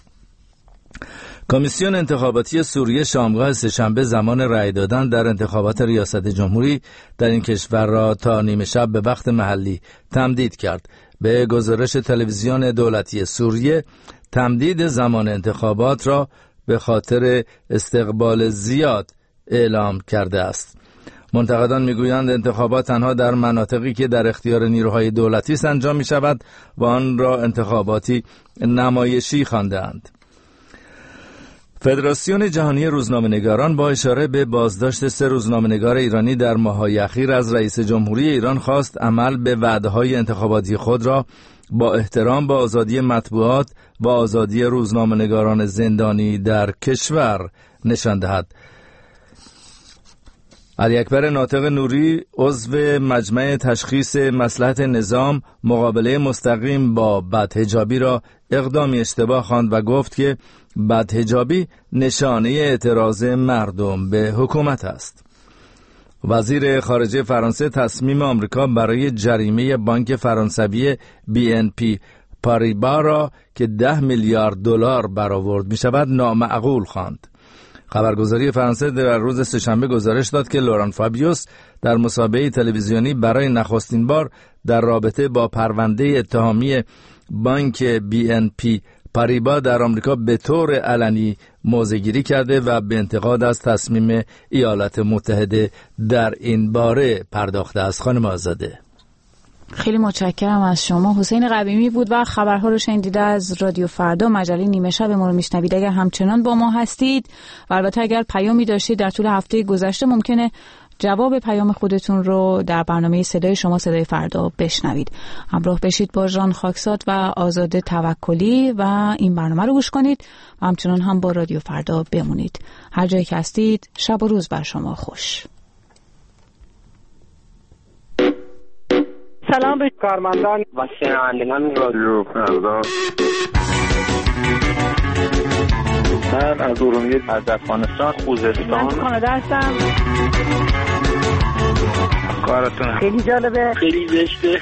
کمیسیون انتخاباتی سوریه شامگاه سه‌شنبه زمان رأی دادن در انتخابات ریاست جمهوری در این کشور را تا نیمه شب به وقت محلی تمدید کرد. به گزارش تلویزیون دولتی سوریه، تمدید زمان انتخابات را به خاطر استقبال زیاد اعلام کرده است. منتقدان میگویند انتخابات تنها در مناطقی که در اختیار نیروهای دولتی است انجام می شود و آن را انتخاباتی نمایشی خوانده‌اند. فدراسیون جهانی روزنامه‌نگاران با اشاره به بازداشت سه روزنامه‌نگار ایرانی در ماه‌های اخیر از رئیس جمهوری ایران خواست عمل به وعده‌های انتخاباتی خود را با احترام به آزادی مطبوعات و آزادی روزنامه‌نگاران زندانی در کشور نشان دهد. علی اکبر ناطق نوری، عضو مجمع تشخیص مصلحت نظام، مقابله مستقیم با بدحجابی را اقدامی اشتباه خواند و گفت که بدحجابی نشانه اعتراض مردم به حکومت است. وزیر خارجه فرانسه تصمیم آمریکا برای جریمه بانک فرانسوی بی ان پی پاریبا را که ده میلیارد دلار برآورد می شود نامعقول خواند. خبرگزاری فرانسه در روز سه‌شنبه گزارش داد که لوران فابیوس در مسابقه تلویزیونی برای نخستین بار در رابطه با پرونده اتهامی بانک بی ان پی پاریبا در آمریکا به طور علنی موضع‌گیری کرده و به انتقاد از تصمیم ایالات متحده در این باره پرداخته است. خانم آزاده، خیلی متشکرم از شما. حسین قویمی بود و خبرها رو شنیدید از رادیو فردا، مجله نیمه شب ما رو میشنوید. اگر همچنان با ما هستید و البته اگر پیامی داشتید در طول هفته گذشته، ممکنه جواب پیام خودتون رو در برنامه صدای شما صدای فردا بشنوید. همراه بشید با ژان خاکساد و آزاده توکلی و این برنامه رو گوش کنید و همچنان هم با رادیو فردا بمونید. هر جایی که هستید شب و روز بر شما خوش. سلام به کارمندان و شنوندگان رادیو فردا. من از ارومیه، از افغانستان، خوزستان، من کانادا هستم. کارتون خیلی جالبه، خیلی زشته.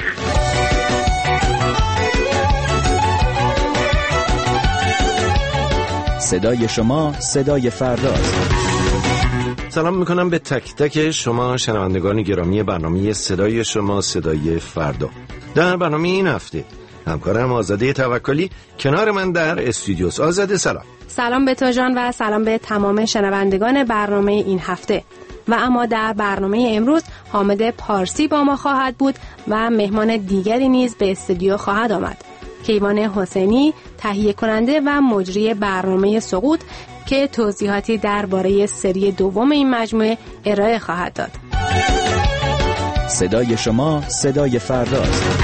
صدای شما صدای فرداست. سلام میکنم به تک تک شما شنوندگان گرامی برنامه صدای شما صدای فردا. در برنامه این هفته همکارم آزاده توکلی کنار من در استودیوس. آزاده سلام. سلام به تو جان و سلام به تمام شنوندگان برنامه این هفته. و اما در برنامه امروز حامد پارسی با ما خواهد بود و مهمان دیگری نیز به استودیو خواهد آمد. کیوان حسینی تهیه کننده و مجری برنامه سقوط که توضیحاتی درباره سری دوم این مجموعه ارائه خواهد داد. صدای شما صدای فرداست.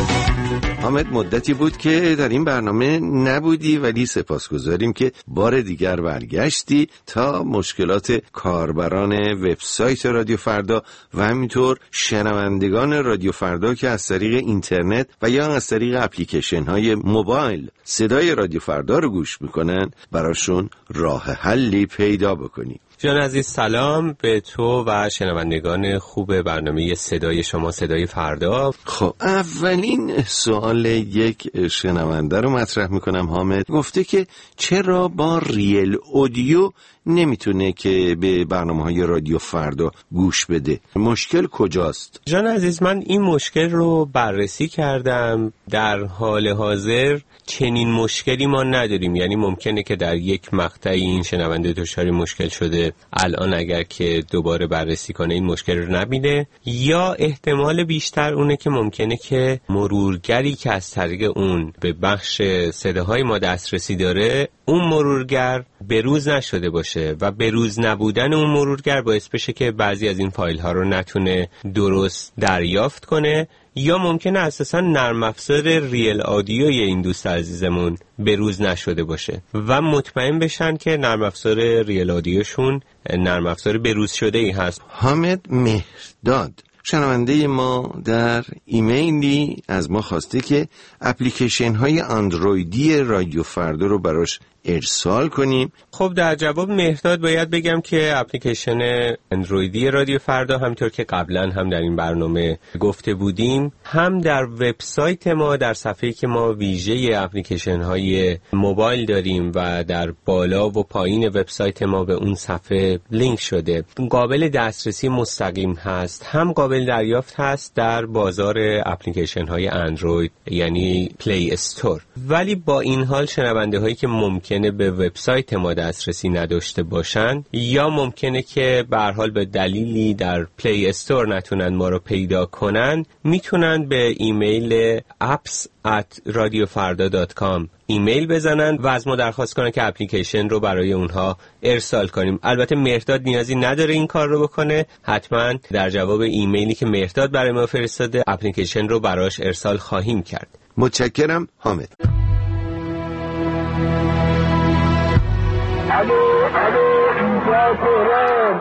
حامد مدتی بود که در این برنامه نبودی، ولی سپاسگزاریم که بار دیگر برگشتی تا مشکلات کاربران وبسایت رادیو فردا و همینطور شنوندگان رادیو فردا که از طریق اینترنت و یا از طریق اپلیکیشن های موبایل صدای رادیو فردا رو گوش میکنن براشون راه حلی پیدا بکنی. جان عزیز سلام به تو و شنوندگان خوب برنامه صدای شما صدای فردا. خب اولین سوال یک شنونده رو مطرح میکنم. حامد گفته که چرا با ریل اودیو نمیتونه که به برنامه‌های رادیو فردا گوش بده؟ مشکل کجاست؟ جان عزیز من این مشکل رو بررسی کردم. در حال حاضر چنین مشکلی ما نداریم، یعنی ممکنه که در یک مقطعی این شنونده دچار مشکل شده، الان اگر که دوباره بررسی کنه این مشکل رو نبینه، یا احتمال بیشتر اونه که ممکنه که مرورگری که از طریق اون به بخش صداهای ما دسترسی داره اون مرورگر بروز نشده باشه و بروز نبودن اون مرورگر باعث بشه که بعضی از این فایل ها رو نتونه درست دریافت کنه، یا ممکنه اساسا نرم افزار ریل آدیوی این دوست عزیزمون بروز نشده باشه و مطمئن بشن که نرم افزار ریل آدیوشون نرم افزار بروز شده ای هست. حامد مهرداد شنونده ما در ایمیلی از ما خواسته که اپلیکیشن های اندرویدی رادیو فردا رو براش ارسال کنیم. خب در جواب مهرداد باید بگم که اپلیکیشن اندرویدی رادیو فردا همونطور که قبلا هم در این برنامه گفته بودیم هم در وبسایت ما، در صفحه‌ای که ما ویژه اپلیکیشن های موبایل داریم و در بالا و پایین وبسایت ما به اون صفحه لینک شده، قابل دسترسی مستقیم هست، هم قابل دریافت هست در بازار اپلیکیشن های اندروید یعنی پلی استور. ولی با این حال شنونده هایی که ممکن به وبسایت ما دسترسی نداشته باشن یا ممکنه که به هر حال به دلیلی در پلی استور نتونن ما رو پیدا کنن، میتونن به ایمیل apps at radiofarda dot com ایمیل بزنن و از ما درخواست کنن که اپلیکیشن رو برای اونها ارسال کنیم. البته مهرداد نیازی نداره این کار رو بکنه، حتما در جواب ایمیلی که مهرداد برای ما فرستاده اپلیکیشن رو براش ارسال خواهیم کرد. متشکرم حامد. الو الو اینجا تهران،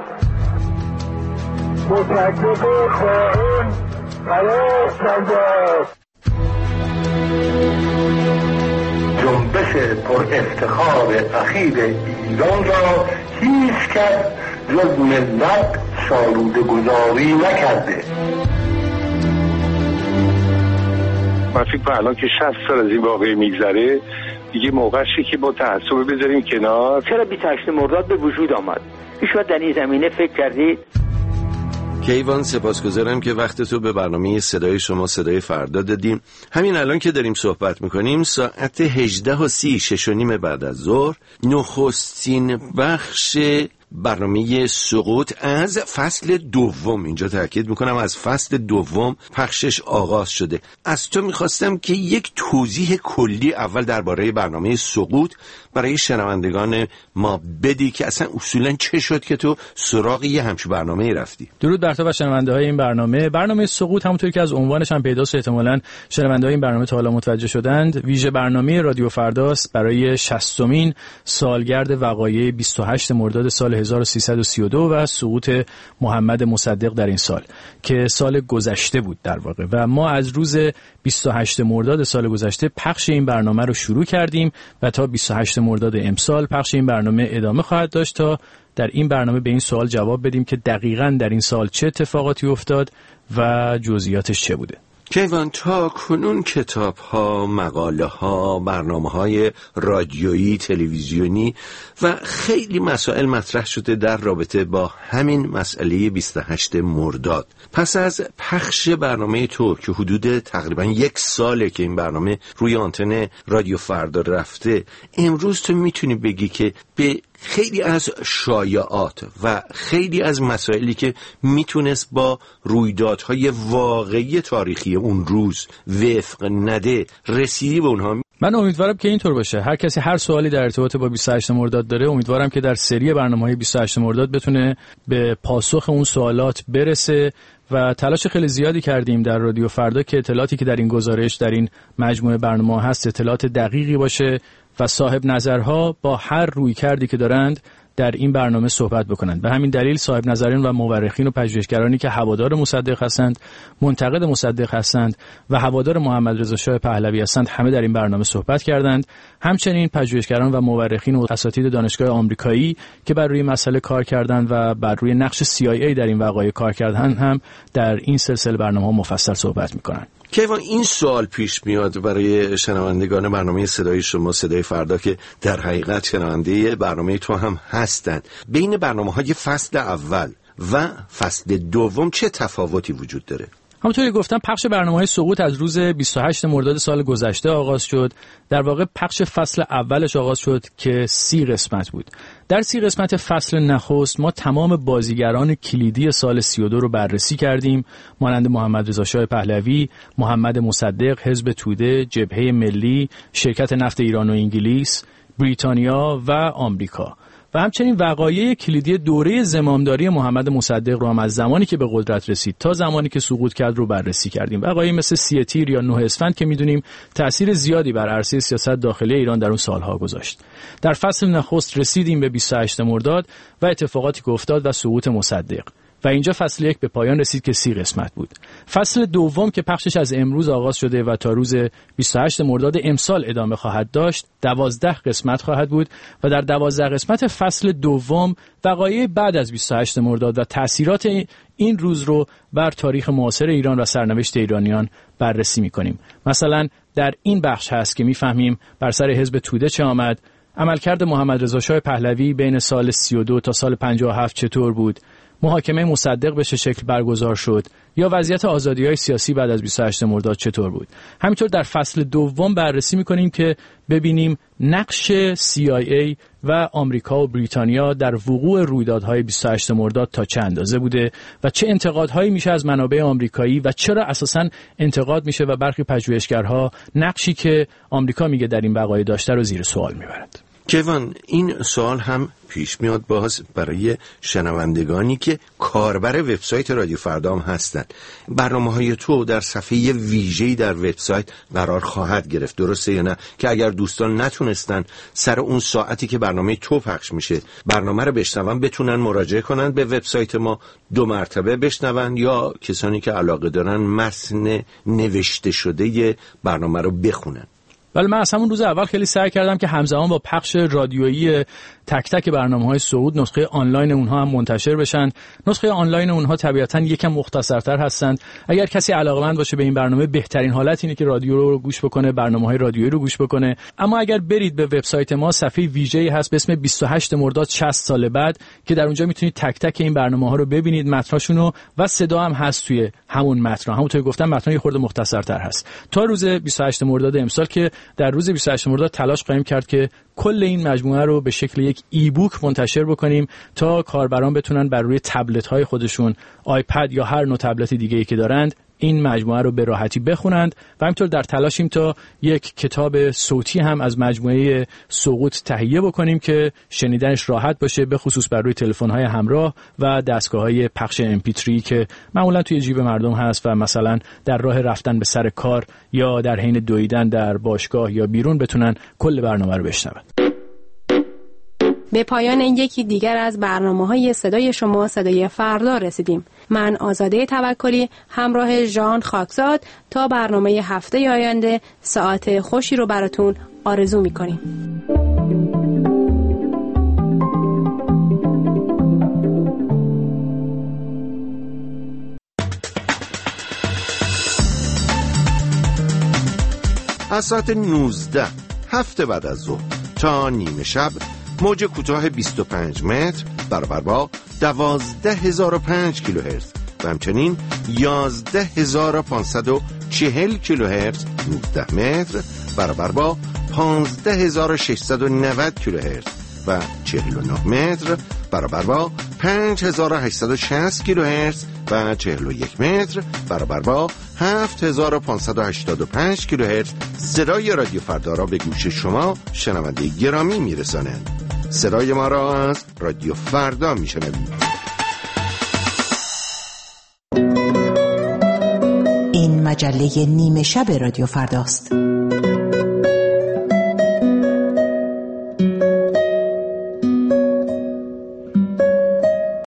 متکب خائن قرار نگاه. جنبش پر افتخار اخیر ایران را هیچ کس جز ملت سالوده گذاری نکرده. من فکر کنم الان که شصت سال از این واقعه میگذره دیگه موقعشه که با تعصب بذاریم کنار. چرا بیست و هشتم مرداد به وجود آمد؟ شاید در این زمینه فکر کردید؟ کیوان سپاسگزارم که وقت تو به برنامه صدای شما صدای فردا دادیم. همین الان که داریم صحبت میکنیم ساعت هجده و سی شش و نیم بعد از ظهر نخستین بخش برنامه سقوط از فصل دوم، اینجا تاکید میکنم از فصل دوم پخشش آغاز شده. از تو میخواستم که یک توضیح کلی اول درباره برنامه سقوط برای شنوندگان ما بدی که اصلا اصولا چه شد که تو سراغ یه همچین برنامه‌ای رفتی. درود بر تو و شنونده های این برنامه. برنامه سقوط همونطور که از عنوانش هم پیداست احتمالاً شنونده های این برنامه تا حالا متوجه شدند، ویژه برنامه رادیو فرداست برای شصتمین سالگرد وقایع بیست و هشتم مرداد سال هزار و سیصد و سی و دو و سقوط محمد مصدق در این سال که سال گذشته بود در واقع، و ما از روز بیست و هشتم مرداد سال گذشته پخش این برنامه رو شروع کردیم و تا بیست و هشتم مرداد امسال پخش این برنامه ادامه خواهد داشت تا در این برنامه به این سوال جواب بدیم که دقیقاً در این سال چه اتفاقاتی افتاد و جزئیاتش چه بوده. کیوان، تا کنون کتاب ها، مقاله ها، برنامه های رادیویی، تلویزیونی و خیلی مسائل مطرح شده در رابطه با همین مسئله بیست و هشت مرداد. پس از پخش برنامه تو که حدود تقریبا یک ساله که این برنامه روی آنتن رادیو فردا رفته، امروز تو میتونی بگی که به خیلی از شایعات و خیلی از مسائلی که میتونست با رویدادهای واقعی تاریخی اون روز وفق نده رسیدی به اونها؟ من امیدوارم که اینطور باشه. هر کسی هر سوالی در ارتباط با بیست و هشت مرداد داره، امیدوارم که در سری برنامه‌های بیست و هشت مرداد بتونه به پاسخ اون سوالات برسه و تلاش خیلی زیادی کردیم در رادیو فردا که اطلاعاتی که در این گزارش، در این مجموعه برنامه هست، اطلاعات دقیقی باشه و صاحب نظرها با هر روی کردی که دارند در این برنامه صحبت بکنند. به همین دلیل صاحب نظرین و مورخین و پژوهشگرانی که هوادار مصدق هستند، منتقد مصدق هستند و هوادار محمد رضا شاه پهلوی هستند، همه در این برنامه صحبت کردند. همچنین پژوهشگران و مورخین و اساتید دانشگاه آمریکایی که بر روی مسئله کار کردند و بر روی نقش سی آی ای در این وقایع کار کردند هم در این سلسله برنامه‌ها مفصل صحبت می‌کنند. کیوان، این سوال پیش میاد برای شنوندگان برنامه صدای شما، صدای فردا، که در حقیقت شنونده برنامه تو هم هستند. بین برنامه‌های فصل اول و فصل دوم چه تفاوتی وجود داره؟ همونطوری گفتم، پخش برنامه‌های سقوط از روز بیست و هشت مرداد سال گذشته آغاز شد. در واقع پخش فصل اولش آغاز شد که سی قسمت بود. در سی قسمت فصل نخست ما تمام بازیگران کلیدی سال سی و دو رو بررسی کردیم، مانند محمد رضا شاه پهلوی، محمد مصدق، حزب توده، جبهه ملی، شرکت نفت ایران و انگلیس، بریتانیا و آمریکا. و همچنین وقایع کلیدی دوره زمامداری محمد مصدق رو هم از زمانی که به قدرت رسید تا زمانی که سقوط کرد رو بررسی کردیم. وقایع مثل سی تیر یا نه اسفند که میدونیم تأثیر زیادی بر عرصه سیاست داخلی ایران در اون سالها گذاشت. در فصل نخست رسیدیم به بیست و هشت مرداد و اتفاقاتی که افتاد و سقوط مصدق. و اینجا فصل یک به پایان رسید که سی قسمت بود. فصل دوم که پخشش از امروز آغاز شده و تا روز بیست و هشت مرداد امسال ادامه خواهد داشت، دوازده قسمت خواهد بود و در دوازده قسمت فصل دوم وقایع بعد از بیست و هشت مرداد و تأثیرات این روز رو بر تاریخ معاصر ایران و سرنوشت ایرانیان بررسی می‌کنیم. مثلا در این بخش هست که می‌فهمیم بر سر حزب توده چه آمد، عملکرد محمد رضا شاه پهلوی بین سال سی و دو تا سال پنجاه و هفت چطور بود، محاکمه مصدق به چه شکل برگزار شد، یا وضعیت آزادی‌های سیاسی بعد از بیست و هشت مرداد چطور بود. همینطور در فصل دوم بررسی می‌کنیم که ببینیم نقش سی آی ای و آمریکا و بریتانیا در وقوع رویدادهای بیست و هشت مرداد تا چه اندازه بوده و چه انتقادهایی میشه از منابع آمریکایی و چرا اساساً انتقاد میشه و برخی پژوهشگرها نقشی که آمریکا میگه در این وقایع داشته رو زیر سوال میبرند. کیوان، این سوال هم پیش میاد باز برای شنوندگانی که کاربر وبسایت رادیو فردا هم هستند. برنامه‌های تو در صفحه ویژه‌ای در وبسایت قرار خواهد گرفت، درسته یا نه؟ که اگر دوستان نتونستن سر اون ساعتی که برنامه تو پخش میشه برنامه رو بشنون، بتونن مراجعه کنن به وبسایت ما، دو مرتبه بشنون، یا کسانی که علاقه دارن متن نوشته شده برنامه رو بخونن. ولی من از همون روز اول خیلی سعی کردم که همزمان با پخش رادیویی تک تک برنامه‌های صعود نسخه آنلاین اونها هم منتشر بشن. نسخه آنلاین اونها طبیعتاً یکم مختصرتر هستند. اگر کسی علاقه‌مند باشه به این برنامه، بهترین حالت اینه که رادیو رو گوش بکنه، برنامه‌های رادیویی رو گوش بکنه. اما اگر برید به وبسایت ما، صفحه ویژه‌ای هست به اسم بیست و هشت مرداد شصت سال بعد که در اونجا میتونید تک تک این برنامه‌ها رو ببینید، متناشون رو، و صدا هم هست توی همون متن. همونطور که گفتم متن یه خورده مختصرتر هست. تا روز بیست و هشت مرداد امسال که در روز بیست و هشت مرداد تلاش خواهیم کرد که کل این مجموعه رو به شکل یک ای بوک منتشر بکنیم تا کاربران بتونن بر روی تبلت های خودشون، آیپد یا هر نوع تبلت دیگه‌ای که دارند، این مجموعه رو به راحتی بخونند. و همینطور در تلاشیم تا یک کتاب صوتی هم از مجموعه سقوط تهیه بکنیم که شنیدنش راحت باشه، به خصوص بر روی تلفن‌های همراه و دستگاه‌های پخش ام پی تری که معمولا توی جیب مردم هست و مثلا در راه رفتن به سر کار یا در حین دویدن در باشگاه یا بیرون بتونن کل برنامه رو بشنوند. به پایان یکی دیگر از برنامه‌های صدای شما، صدای فردا رسیدیم. من آزاده توکلی همراه ژان خاکزاد تا برنامه هفته آینده ساعت خوشی رو براتون آرزو می‌کنیم. از ساعت نوزده هفته بعد از ظهر تا نیمه شب موج کوتاه بیست و پنج متر برابر با دوازده هزار و پنج کیلوهرتز و همچنین یازده هزار و پانصد و چهل کیلوهرتز نوزده متر برابر با پانزده هزار و ششصد و نود کیلوهرتز و چهل و نه متر برابر با پنج هزار و هشتصد و شصت کیلوهرتز و چهل و یک متر برابر با هفت هزار و پانصد و هشتاد و پنج کیلوهرتز صدای رادیو فردا را به گوش شما شنونده گرامی میرسانند. صدای ما را از رادیو فردا میشنوید. این مجله نیمه شب رادیو فرداست.